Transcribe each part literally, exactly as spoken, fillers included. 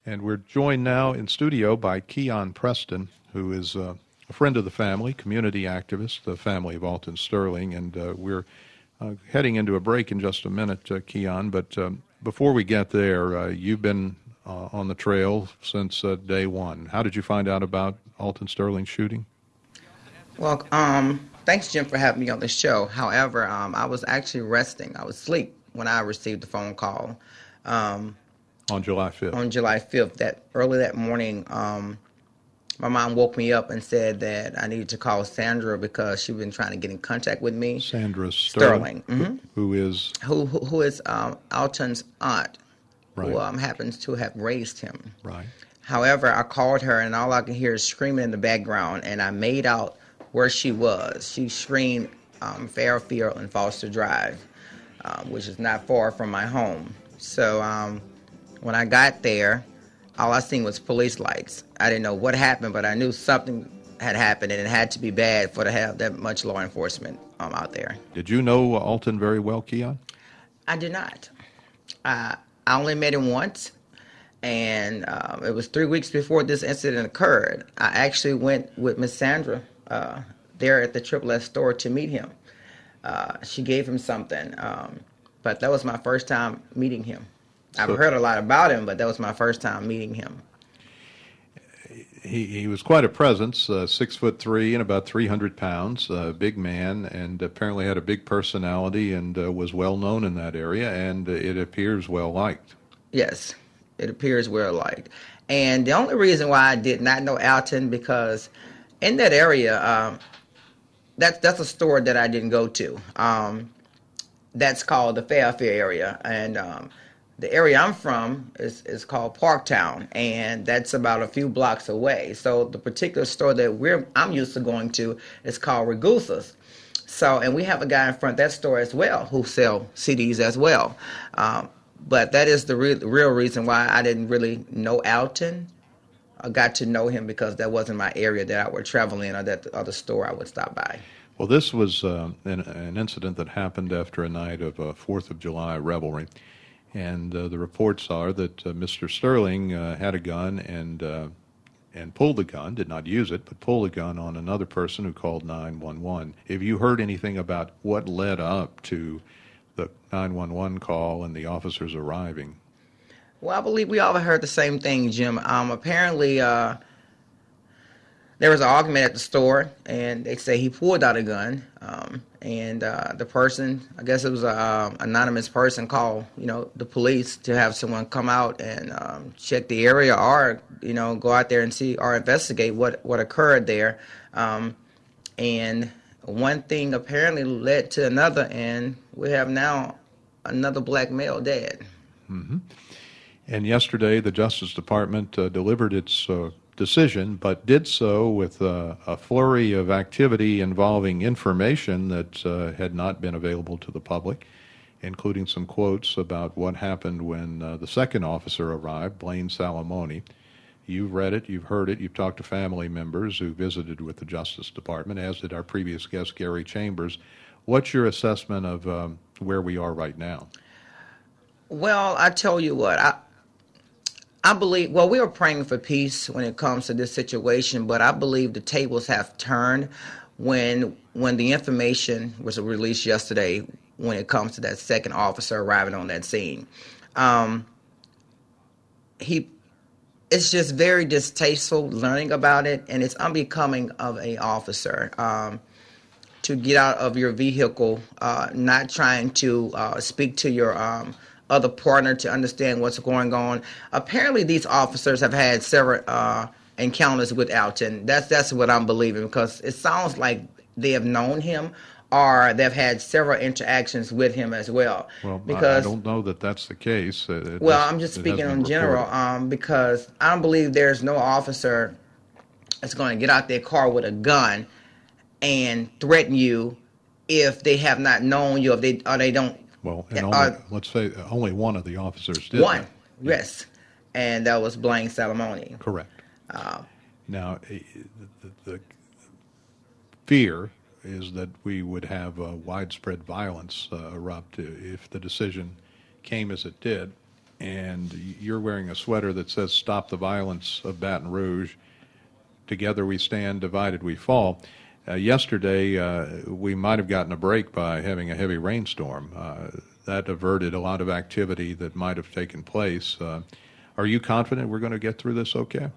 And we're joined now in studio by Keon Preston, who is uh, a friend of the family, community activist, the family of Alton Sterling. And uh, we're uh, heading into a break in just a minute, uh, Keon. But um, before we get there, uh, you've been uh, on the trail since uh, day one. How did you find out about Alton Sterling's shooting? Well, um, thanks, Jim, for having me on the show. However, um, I was actually resting. I was asleep when I received the phone call. Um, on July fifth. On July fifth, that early that morning, um, my mom woke me up and said that I needed to call Sandra because she'd been trying to get in contact with me. Sandra Sterling, Sterling mm-hmm. who, who is who who, who is um, Alton's aunt, right. who um, happens to have raised him. Right. However, I called her, and all I could hear is screaming in the background, and I made out where she was. She screamed um, Fairfield and Foster Drive, um, which is not far from my home. So um, when I got there, all I seen was police lights. I didn't know what happened, but I knew something had happened, and it had to be bad for to have that much law enforcement um, out there. Did you know Alton very well, Keon? I did not. Uh, I only met him once, and um, it was three weeks before this incident occurred. I actually went with Miss Sandra Uh, there at the Triple S store to meet him. Uh, she gave him something, um, but that was my first time meeting him. So, I've heard a lot about him, but that was my first time meeting him. He he was quite a presence, uh, six foot three and about three hundred pounds, a big man, and apparently had a big personality and uh, was well known in that area, and uh, it appears well liked. Yes, it appears well liked. And the only reason why I did not know Alton, because in that area, um, that's that's a store that I didn't go to. Um, that's called the Fairfield area, and um, the area I'm from is is called Parktown, and that's about a few blocks away. So the particular store that we're I'm used to going to is called Ragusa's. So, and we have a guy in front of that store as well who sell C Ds as well. Um, but that is the re- real reason why I didn't really know Alton. I got to know him because that wasn't my area that I would travel in, or that other store I would stop by. Well, this was uh, an, an incident that happened after a night of uh, fourth of July revelry, and uh, the reports are that uh, Mister Sterling uh, had a gun and uh, and pulled the gun, did not use it, but pulled the gun on another person who called nine one one. Have you heard anything about what led up to the nine one one call and the officers arriving? Well, I believe we all heard the same thing, Jim. Um, apparently, uh, there was an argument at the store, and they say he pulled out a gun. Um, and uh, the person, I guess it was an uh, anonymous person, called, you know, the police to have someone come out and um, check the area, or, you know, go out there and see or investigate what, what occurred there. Um, and one thing apparently led to another, and we have now another black male dead. Mm-hmm. And yesterday, the Justice Department uh, delivered its uh, decision, but did so with uh, a flurry of activity involving information that uh, had not been available to the public, including some quotes about what happened when uh, the second officer arrived, Blaine Salamone. You've read it, you've heard it, you've talked to family members who visited with the Justice Department, as did our previous guest, Gary Chambers. What's your assessment of um, where we are right now? Well, I tell you what, I I believe, well, we are praying for peace when it comes to this situation, but I believe the tables have turned when when the information was released yesterday when it comes to that second officer arriving on that scene. Um, he, it's just very distasteful learning about it, and it's unbecoming of an officer um, to get out of your vehicle, uh, not trying to uh, speak to your um other partner to understand what's going on. Apparently, these officers have had several uh, encounters with Alton. That's that's what I'm believing, because it sounds like they have known him, or they've had several interactions with him as well. Well, because, I don't know that that's the case. It well, has, I'm just speaking in general, um, because I don't believe there's no officer that's going to get out their car with a gun and threaten you if they have not known you, if they or they don't. Well, and only, uh, let's say only one of the officers did One, that. yes, and that was Blaine Salamone. Correct. Uh, now, the, the fear is that we would have uh, widespread violence uh, erupt if the decision came as it did. and you're wearing a sweater that says "Stop the Violence of Baton Rouge. Together we stand, divided we fall." Uh, yesterday, uh, we might have gotten a break by having a heavy rainstorm. Uh, that averted a lot of activity that might have taken place. Uh, are you confident we're going to get through this okay?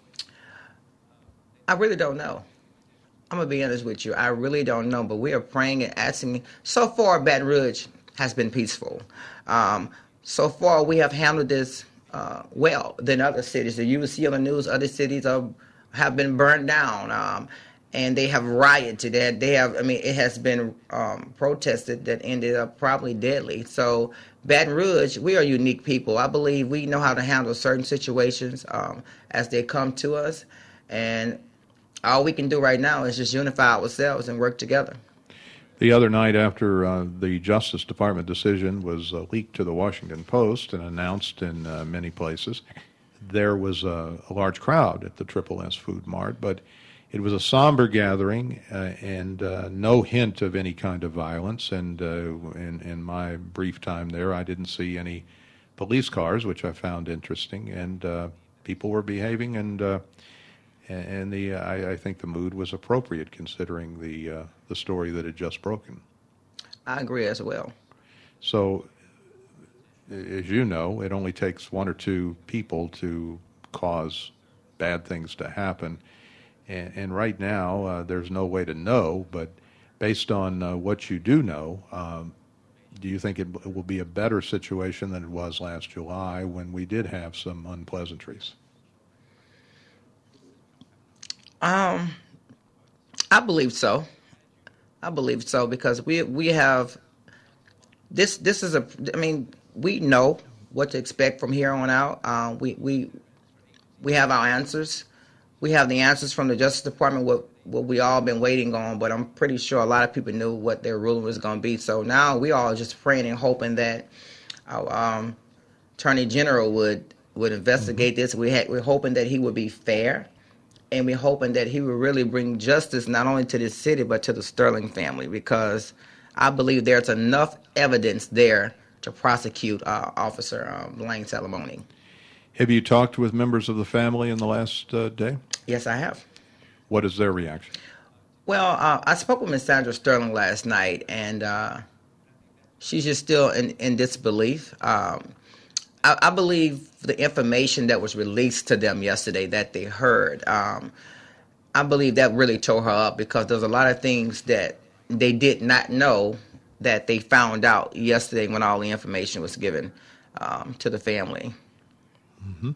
I really don't know. I'm going to be honest with you. I really don't know, but we are praying and asking. So far, Baton Rouge has been peaceful. Um, so far, we have handled this uh, well than other cities. You will see on the news, other cities are, have been burned down. Um, and they have rioted. They, they have, I mean, it has been um, protested that ended up probably deadly. So Baton Rouge, we are unique people. I believe we know how to handle certain situations um, as they come to us. And all we can do right now is just unify ourselves and work together. The other night after uh, the Justice Department decision was uh, leaked to the Washington Post and announced in uh, many places, there was a, a large crowd at the Triple S Food Mart, but it was a somber gathering uh, and uh, no hint of any kind of violence. And uh, in, in my brief time there, I didn't see any police cars, which I found interesting. And uh, people were behaving, and uh, and the uh, I, I think the mood was appropriate considering the uh, the story that had just broken. I agree as well. So, as you know, it only takes one or two people to cause bad things to happen. And, and right now, uh, there's no way to know, but based on uh, what you do know, um, do you think it, it will be a better situation than it was last July when we did have some unpleasantries? Um, I believe so. I believe so because we we have this. This is a. I mean, we know what to expect from here on out. Uh, we we we have our answers. We have the answers from the Justice Department, what, what we all been waiting on, but I'm pretty sure a lot of people knew what their ruling was going to be. So now we all just praying and hoping that our um, Attorney General would, would investigate mm-hmm. this. We had, we're hoping that he would be fair, and we're hoping that he would really bring justice not only to this city, but to the Sterling family, because I believe there's enough evidence there to prosecute uh, Officer um, Blaine Salamone. Have you talked with members of the family in the last uh, day? Yes, I have. What is their reaction? Well, uh, I spoke with Miz Sandra Sterling last night, and uh, she's just still in, in disbelief. Um, I, I believe the information that was released to them yesterday that they heard, um, I believe that really tore her up because there's a lot of things that they did not know that they found out yesterday when all the information was given um, to the family. Mm-hmm.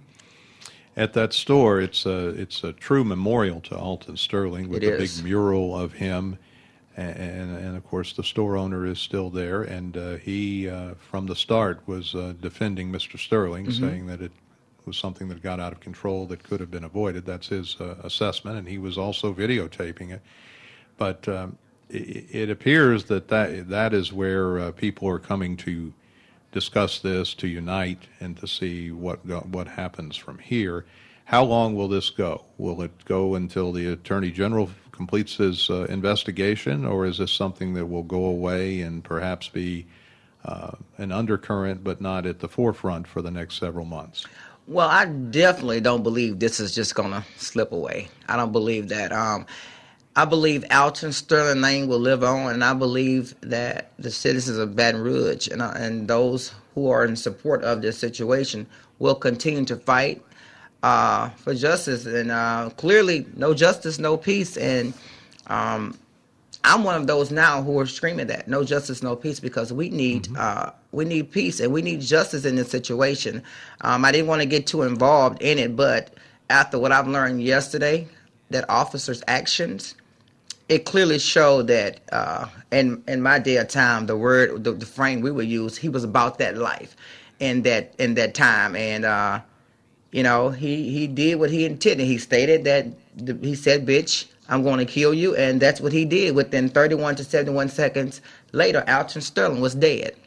At that store, it's a it's a true memorial to Alton Sterling with it a is. big mural of him, and, and and of course the store owner is still there, and uh, he uh, from the start was uh, defending Mister Sterling, mm-hmm. saying that it was something that got out of control that could have been avoided. That's his uh, assessment, and he was also videotaping it. But um, it, it appears that, that that is where uh, people are coming to discuss this, to unite, and to see what what happens from here. How long will this go? Will it go until the Attorney General completes his uh, investigation, or is this something that will go away and perhaps be uh, an undercurrent but not at the forefront for the next several months? Well, I definitely don't believe this is just going to slip away. I don't believe that. Um, I believe Alton Sterling name will live on, and I believe that the citizens of Baton Rouge and, uh, and those who are in support of this situation will continue to fight uh, for justice. And uh, clearly, no justice, no peace. And um, I'm one of those now who are screaming that no justice, no peace, because we need mm-hmm. uh, we need peace and we need justice in this situation. Um, I didn't want to get too involved in it, but after what I've learned yesterday, that officers' actions, it clearly showed that uh, in in my day of time, the word, the, the frame we would use, he was about that life, in that in that time, and uh, you know, he he did what he intended. He stated that the, he said, "Bitch, I'm going to kill you," and that's what he did. Within thirty-one to seventy-one seconds later, Alton Sterling was dead.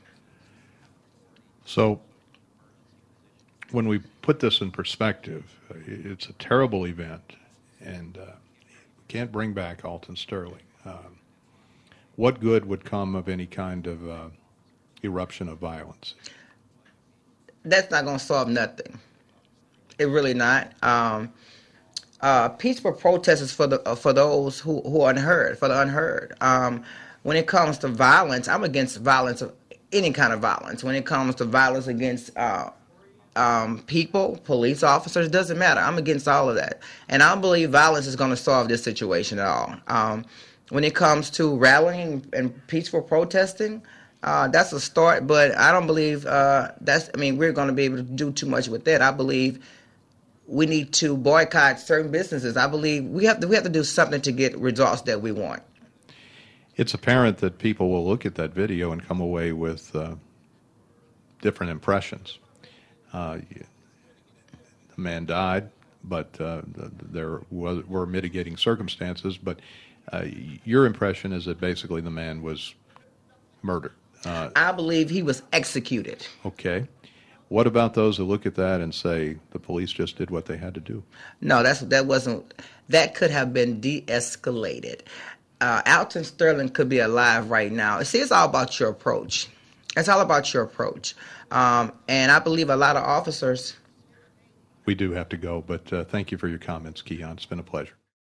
So, when we put this in perspective, it's a terrible event, and Uh, can't bring back Alton Sterling. Um, what good would come of any kind of uh, eruption of violence? that's not going to solve nothing. It really not. Um, uh, peaceful protest is for the uh, for those who, who are unheard, for the unheard. Um, when it comes to violence, I'm against violence of any kind of violence. When it comes to violence against uh, um, people, police officers, doesn't matter. I'm against all of that, and I don't believe violence is going to solve this situation at all. Um, when it comes to rallying and peaceful protesting, uh, that's a start, but I don't believe uh, that's. I mean, we're going to be able to do too much with that. I believe we need to boycott certain businesses. I believe we have to, we have to do something to get results that we want. It's apparent that people will look at that video and come away with uh, different impressions. Uh, the man died, but uh, there was, were mitigating circumstances. But uh, your impression is that basically the man was murdered. Uh, I believe he was executed. Okay. What about those who look at that and say the police just did what they had to do? No, that's that wasn't. That could have been de-escalated. Uh, Alton Sterling could be alive right now. See, it's all about your approach. It's all about your approach. Um, and I believe a lot of officers. We do have to go, but uh, thank you for your comments, Keon. It's been a pleasure.